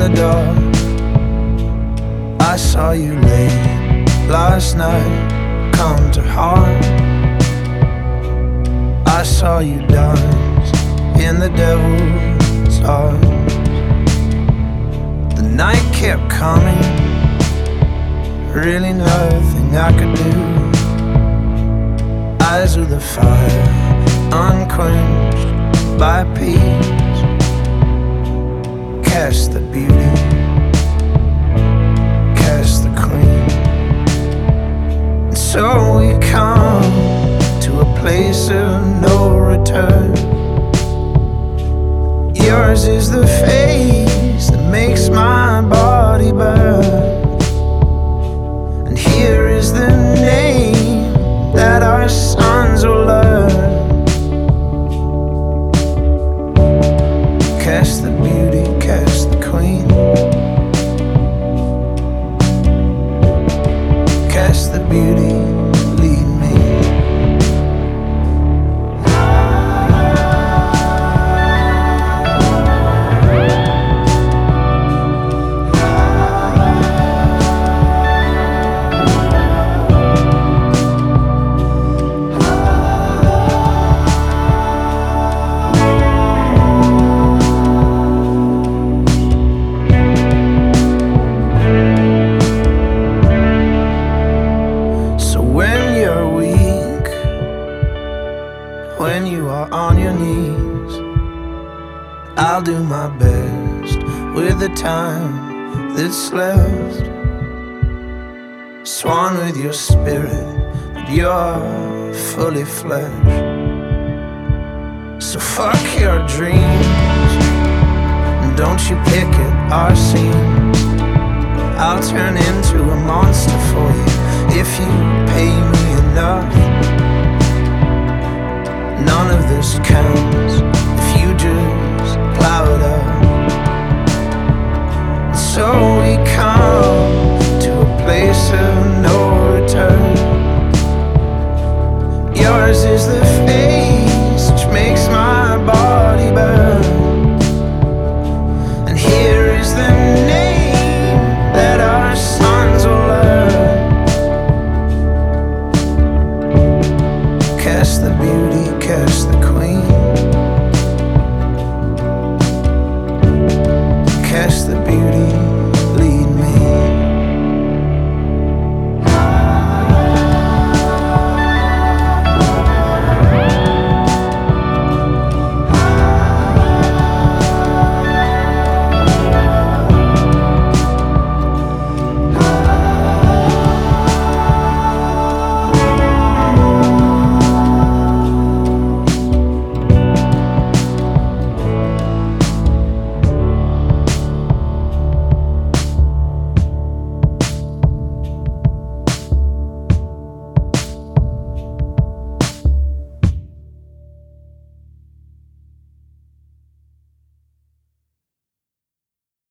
the dark. I saw you late last night, come to heart. I saw you dance in the devil's arms. The night kept coming, really nothing I could do. Eyes of the fire, unquenched by peace. Cast the beauty, cast the queen. And so we come to a place of no return. Yours is the face that makes my body burn. And here is the name that our sons will learn. Cast the beauty, cast the queen. Cast the beauty, lead me. When you are on your knees, I'll do my best with the time that's left. Swan with your spirit, but you're fully flesh. So fuck your dreams, and don't you pick at our seams. I'll turn into a monster for you if you pay me enough. None of this counts if you just plow it up. And so we come